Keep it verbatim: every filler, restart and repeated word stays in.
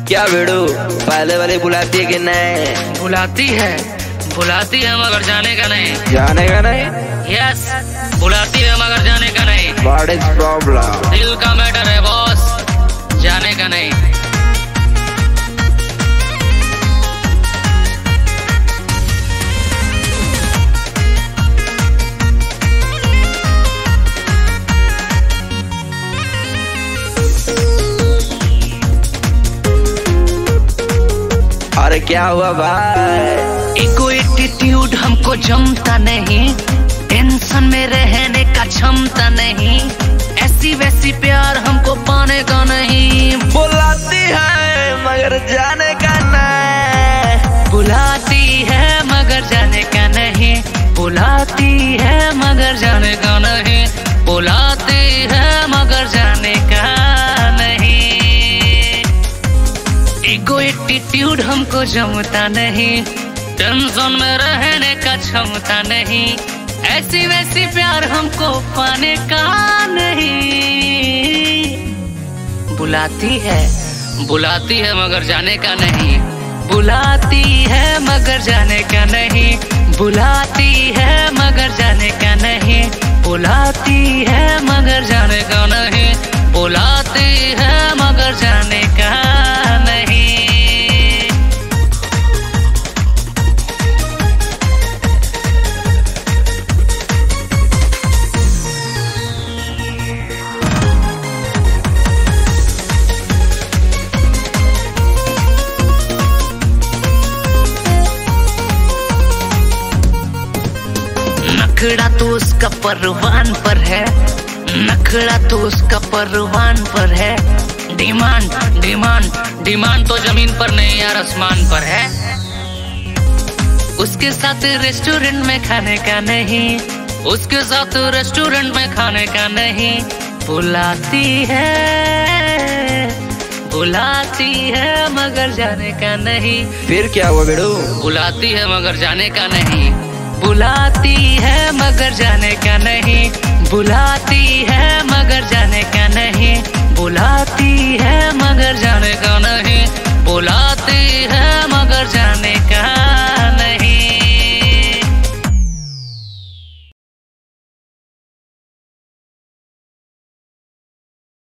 क्या बेड़ू पहले वाली बुलाती है कि नहीं? बुलाती है बुलाती है मगर जाने का नहीं। जाने का नहीं? यस, बुलाती है मगर जाने का नहीं। What is problem? दिल का मैटर है बॉस, जाने का नहीं। अरे क्या हुआ भाई? एको एटीट्यूड हमको जमता नहीं, टेंशन में रहने का क्षमता नहीं, ऐसी वैसी प्यार हमको पाने का नहीं। बुलाती है मगर जाने का नहीं। बुलाती है मगर जाने का नहीं। बुलाती है मगर जाने का नहीं। बुलाती है मगर जाने का नहीं। एको एटीट्यूड हमको जमता नहीं, टेंशन में रहने का क्षमता नहीं, ऐसी वैसी प्यार हमको पाने का नहीं। बुलाती है बुलाती है मगर जाने का नहीं। बुलाती है मगर जाने का नहीं। बुलाती है मगर जाने का नहीं। बुलाती है मगर जाने का नहीं। बुलाती है मगर जाने का नहीं। नखड़ा तो उसका परवान पर है, नखड़ा तो उसका परवान पर है। डिमांड डिमांड डिमांड तो जमीन पर नहीं यार आसमान पर है। उसके साथ रेस्टोरेंट में खाने का नहीं, उसके साथ रेस्टोरेंट में खाने का नहीं। बुलाती है बुलाती है मगर जाने का नहीं। फिर क्या हुआ बेड़ू? बुलाती है मगर जाने का नहीं। बुलाती है मगर जाने का नहीं। बुलाती है मगर जाने का नहीं। बुलाती है मगर जाने का नहीं।